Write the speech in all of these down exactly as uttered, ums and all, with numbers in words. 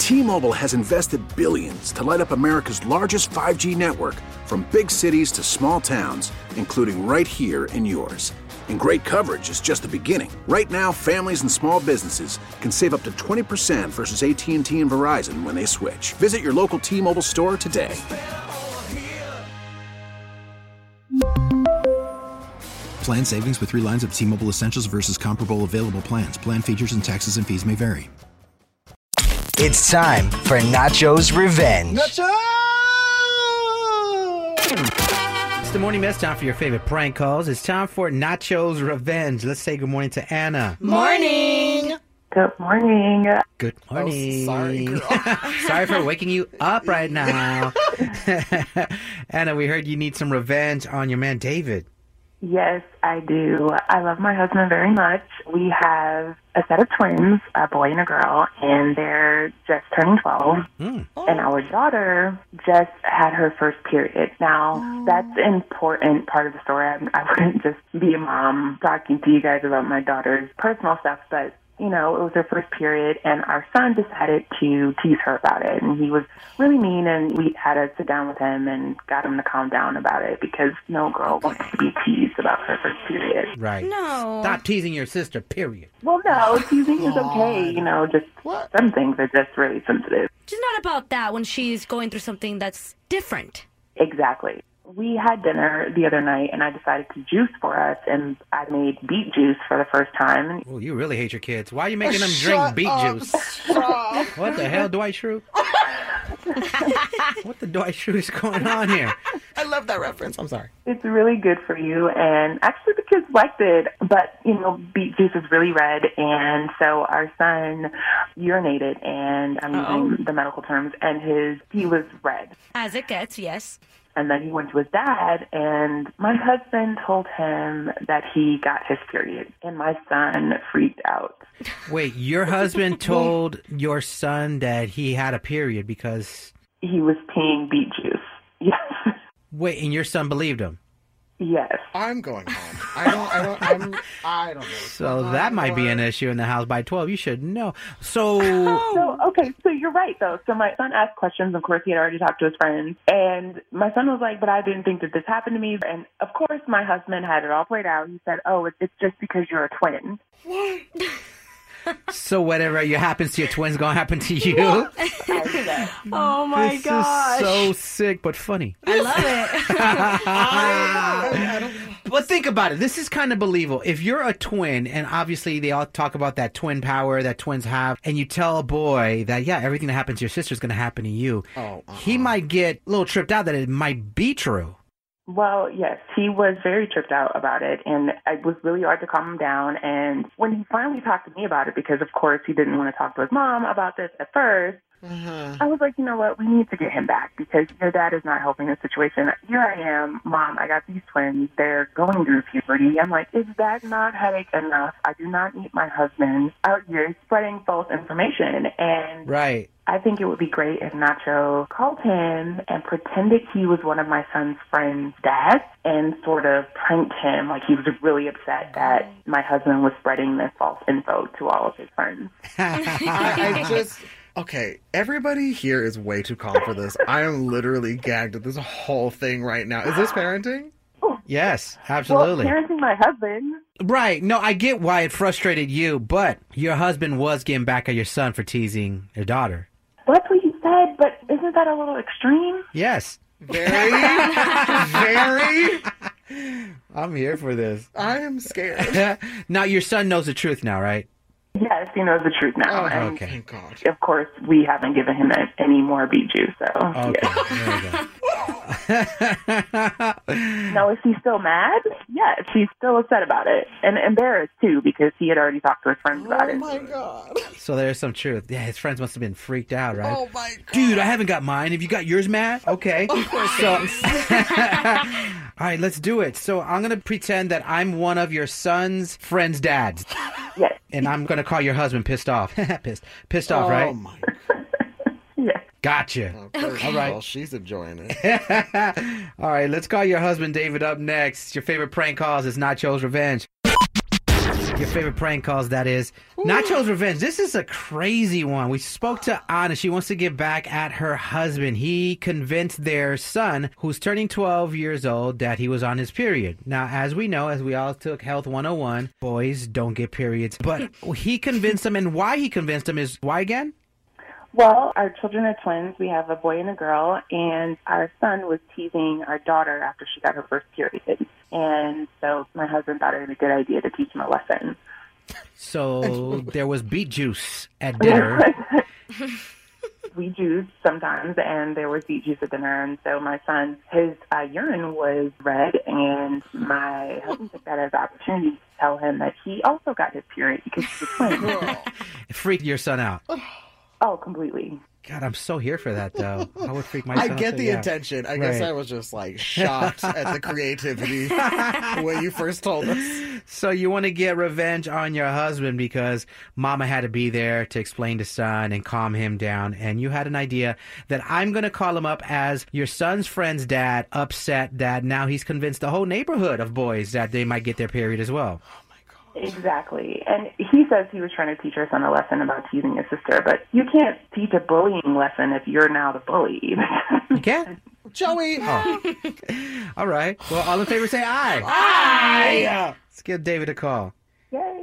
T-Mobile has invested billions to light up America's largest five G network, from big cities to small towns, including right here in yours. And great coverage is just the beginning. Right now, families and small businesses can save up to twenty percent versus A T and T and Verizon when they switch. Visit your local T-Mobile store today. Plan savings with three lines of T-Mobile Essentials versus comparable available plans. Plan features and taxes and fees may vary. It's time for Nacho's Revenge. Nacho! It's the Morning Mess, time for your favorite prank calls. It's time for Nacho's Revenge. Let's say good morning to Anna. Morning! Good morning. Good morning. Oh, sorry, girl. Sorry for waking you up right now. Anna, we heard you need some revenge on your man David. Yes, I do. I love my husband very much. We have a set of twins, a boy and a girl, and they're just turning twelve. Mm. And our daughter just had her first period. Now, that's an important part of the story. I, I wouldn't just be a mom talking to you guys about my daughter's personal stuff, but you know, it was her first period, and our son decided to tease her about it. And he was really mean, and we had to sit down with him and got him to calm down about it, because no girl wants to be teased about her first period. Right. No. Stop teasing your sister, period. Well, no, teasing is okay. You know, just What? some things are just really sensitive. She's not about that when she's going through something that's different. Exactly. We had dinner the other night, and I decided to juice for us, and I made beet juice for the first time. Oh, you really hate your kids. Why are you making them Shut drink beet up, juice? stop. What the hell, Dwight Schrute? What the Dwight Schrute is going on here? I love that reference. I'm sorry. It's really good for you, and actually the kids liked it, but, you know, beet juice is really red, and so our son urinated, and I'm Uh-oh. using the medical terms, and his he was red. As it gets, yes. And then he went to his dad, and my husband told him that he got his period, and my son freaked out. Wait, your husband told your son that he had a period because... He was peeing beet juice. Yes. Wait, and your son believed him? Yes. I'm going home. I don't, I don't, I'm, I don't know. So I'm that not might be going. an issue in the house by twelve. You should know. So... So, okay, so you're right, though. So my son asked questions. Of course, he had already talked to his friends. And my son was like, but I didn't think that this happened to me. And, of course, my husband had it all played out. He said, oh, it's it's just because you're a twin. So whatever you happens to your twins gonna happen to you? Oh my This gosh. is so sick but funny. I love it. I, I don't, But think about it. This is kind of believable. If you're a twin, and obviously they all talk about that twin power that twins have, and you tell a boy that, yeah, everything that happens to your sister is going to happen to you, Oh, uh-uh. he might get a little tripped out that it might be true. Well, yes, he was very tripped out about it, and it was really hard to calm him down. And when he finally talked to me about it, because, of course, he didn't want to talk to his mom about this at first, Uh-huh. I was like, you know what, we need to get him back because your dad is not helping the situation. Here I am, Mom, I got these twins. They're going through puberty. I'm like, is that not headache enough? I do not need my husband out here spreading false information. And Right. I think it would be great if Nacho called him and pretended he was one of my son's friend's dads and sort of pranked him like he was really upset that my husband was spreading this false info to all of his friends. I, I just... Okay, everybody here is way too calm for this. I am literally gagged at this whole thing right now. Is this parenting? Yes, absolutely. Well, parenting my husband. Right. No, I get why it frustrated you, but your husband was getting back at your son for teasing your daughter. That's what you said, but isn't that a little extreme? Yes. Very, very... I'm here for this. I am scared. Now, your son knows the truth now, right? Yes, he knows the truth now. Oh, and okay. thank God. of course, we haven't given him any more beet juice, so. Okay, yeah. there we go. Now, is he still mad? Yes, he's still upset about it. And embarrassed, too, because he had already talked to his friends about Oh it. my God. So there's some truth. Yeah, his friends must have been freaked out, right? Oh my God. Dude, I haven't got mine. Have you got yours, Matt? Okay. So, all right, let's do it. So I'm going to pretend that I'm one of your son's friend's dads. Yes. And I'm going to call your husband pissed off. pissed. Pissed off, Oh right? my Yes. Gotcha. God. First All of right. all, she's enjoying it. All right, let's call your husband David up next. Your favorite prank calls is Nacho's Revenge. Your favorite prank calls, that is. Nacho's Revenge. This is a crazy one. We spoke to Anna. She wants to get back at her husband. He convinced their son, who's turning twelve years old, that he was on his period. Now, as we know, as we all took Health one oh one, boys don't get periods. But he convinced him, and why he convinced him is, why again? Well, our children are twins. We have a boy and a girl, and our son was teasing our daughter after she got her first period. And so my husband thought it was a good idea to teach him a lesson. So there was beet juice at dinner. We juice sometimes, and there was beet juice at dinner. And so my son, his uh, urine was red, and my husband took that as an opportunity to tell him that he also got his period because he's a twin. It freaked your son out. Oh, completely. God, I'm so here for that, though. I would freak my son I get out, the yeah. intention. I guess Right. I was just like shocked at the creativity when you first told us. So you want to get revenge on your husband because mama had to be there to explain to son and calm him down. And you had an idea that I'm going to call him up as your son's friend's dad, upset that now he's convinced the whole neighborhood of boys that they might get their period as well. Exactly. And he says he was trying to teach our son a lesson about teasing his sister, but you can't teach a bullying lesson if you're now the bully. You can't? Joey! Oh. All right. Well, all in favor say aye. Aye! Let's give David a call. Yay.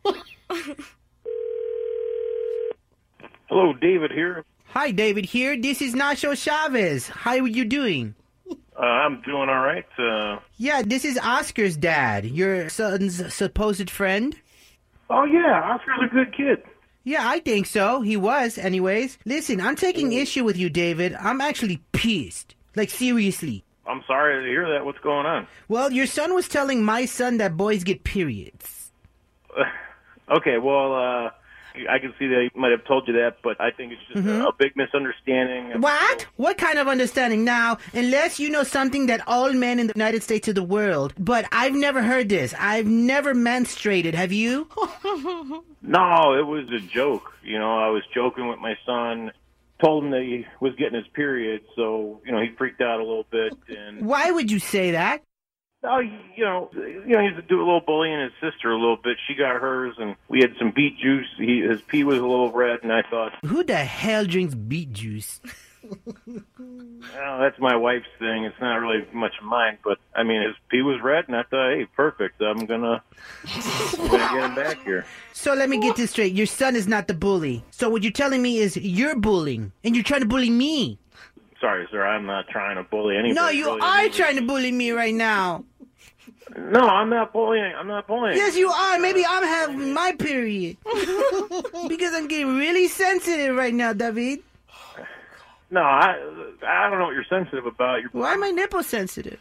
Hello, David here. Hi, David here. This is Nacho Chavez. How are you doing? Uh, I'm doing all right. Uh, Yeah, this is Oscar's dad, your son's supposed friend. oh, yeah, Oscar's a good kid. Yeah, I think so. He was, anyways. Listen, I'm taking issue with you, David. I'm actually pissed. Like, seriously. I'm sorry to hear that. What's going on? Well, your son was telling my son that boys get periods. Okay, well, uh, I can see that he might have told you that, but I think it's just Mm-hmm. a, a big misunderstanding. What? What kind of understanding? Now, unless you know something that all men in the United States of the world, but I've never heard this. I've never menstruated. Have you? No, it was a joke. You know, I was joking with my son, told him that he was getting his period, so, you know, he freaked out a little bit. And Why would you say that? Oh, you know, you know, he used to do a little bullying his sister a little bit. She got hers, and we had some beet juice. He, his pee was a little red, and I thought, Who the hell drinks beet juice? well, that's my wife's thing. It's not really much of mine, but I mean, his pee was red, and I thought, hey, perfect. I'm gonna, I'm gonna get him back here. So let me get this straight. Your son is not the bully. So what you're telling me is you're bullying, and you're trying to bully me. Sorry, sir, I'm not trying to bully anybody. No, you really. are trying to bully me right now. No, I'm not bullying. I'm not bullying. Yes, you are. Maybe I'm having my period. Because I'm getting really sensitive right now, David. No, I, I don't know what you're sensitive about. You're, Why am I nipple sensitive?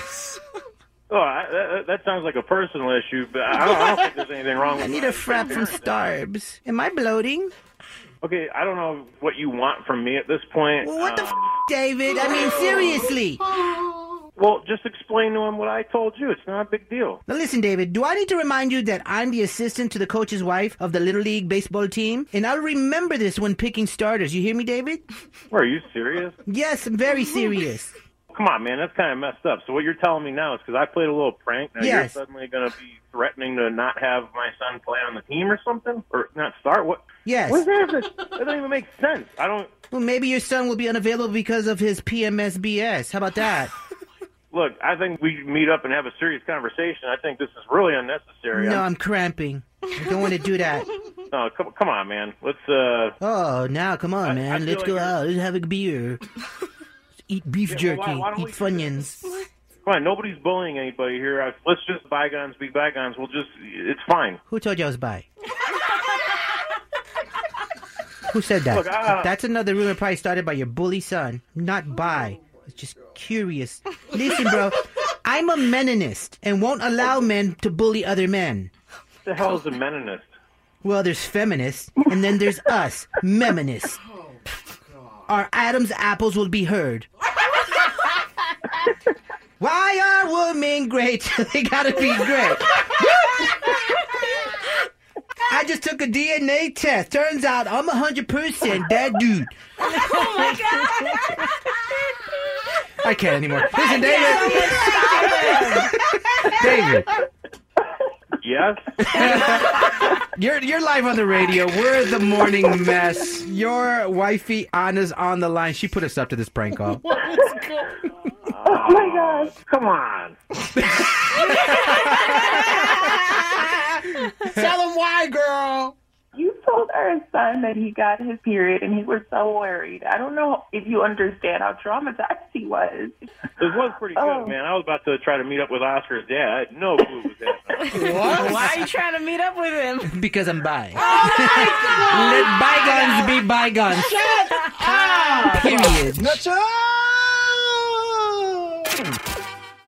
oh, I, that, that sounds like a personal issue, but I don't, I don't think there's anything wrong with I need my a frap from parent. Starbs. Am I bloating? Okay, I don't know what you want from me at this point. Well, what the Um, f, David? I mean, seriously. Well, just explain to him what I told you. It's not a big deal. Now listen, David, do I need to remind you that I'm the assistant to the coach's wife of the Little League baseball team? And I'll remember this when picking starters. You hear me, David? Are you serious? Yes, I'm very serious. Come on, man. That's kind of messed up. So what you're telling me now is because I played a little prank, now Yes. you're suddenly going to be threatening to not have my son play on the team or something? Or not start? What? Yes. What does that, that doesn't even make sense. I don't... Well, maybe your son will be unavailable because of his P M S B S. How about that? Look, I think we meet up and have a serious conversation. I think this is really unnecessary. No, I'm- I'm cramping. I don't want to do that. No, come, come on, man. Let's, uh... Oh, now, come on, I- I man. feel Let's like go you're- out. Let's have a beer. Eat beef Yeah, well, jerky. why- why don't Eat we- Funyuns. Come on, nobody's bullying anybody here. I, let's just bygones be bygones. We'll just... It's fine. Who told you I was bi? Who said that? Look, uh, That's another rumor probably started by your bully son. Not bi. It's just curious. Listen, bro. I'm a meninist and won't allow men to bully other men. What the hell is a meninist? Well, there's feminists, and then there's us, meminists. Our Adam's apples will be heard. Why are women great? They gotta be great. I just took a D N A test. Turns out I'm one hundred percent that dude. Oh my God. I can't anymore. Listen, David. David. Yes. You're you're live on the radio. We're the morning mess. Your wifey Anna's on the line. She put us up to this prank call. Oh my gosh. Come on. Tell him why, girl. You told our son that he got his period and he was so worried. I don't know if you understand how traumatized he was. This was pretty good, Oh. man. I was about to try to meet up with Oscar's dad. I had no clue what was happening. What? Why are you trying to meet up with him? Because I'm bi. Let bygones be bygones. Ah! Period. Nacho!